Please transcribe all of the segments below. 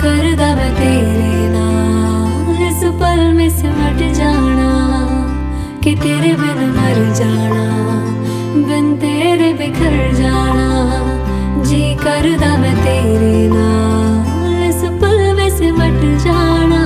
करदा मैं तेरे नाल इस पल में सिमट जाना कि तेरे बिन मर जाना, बिन तेरे बिखर जाना। जी करदा मैं तेरे नाल इस पल में सिमट जाना।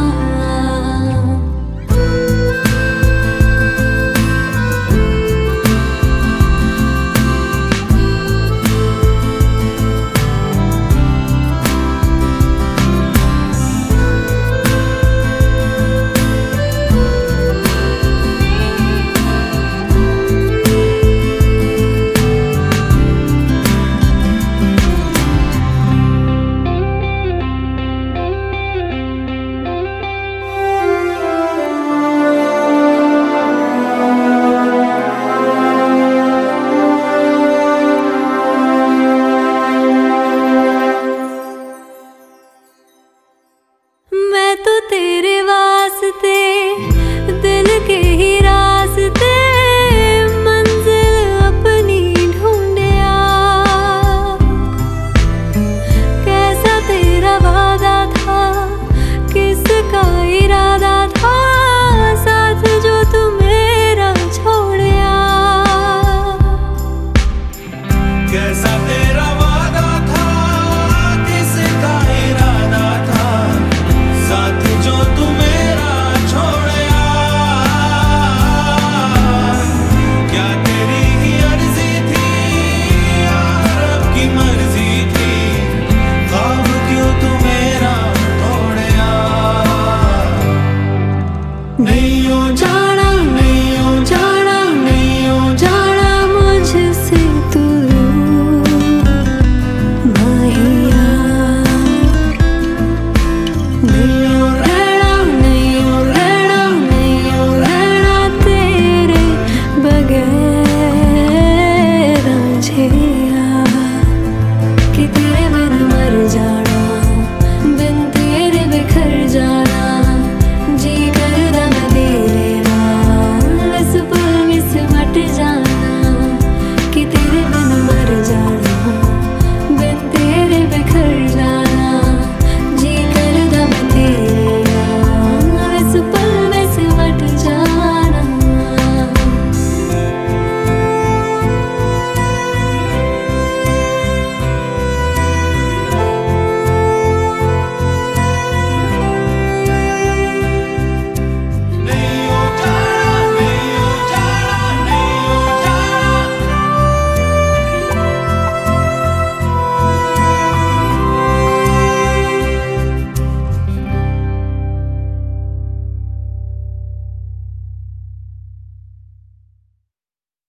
मैं तो तेरे वास्ते दिल के ही रास्ते मंजिल अपनी ढूंढिया। कैसा तेरा वादा था, किसका इरादा था, साथ जो तू मेरा छोड़िया। कैसा तेरा वादा था, किसका इरादा था, साथ जो तू मेरा छोड़या। क्या तेरी ही अर्जी थी या रब की मर्जी थी, ख्वाब क्यों तू मेरा तोड़या। नहीं हो जाना, नहीं हो जाना, नहीं हो जाना मुझसे तू माहिया। नहीं हो रहना, नहीं हो रहना, नहीं हो रहना तेरे बगैर रांझिया कि तेरे बिन मर जाना।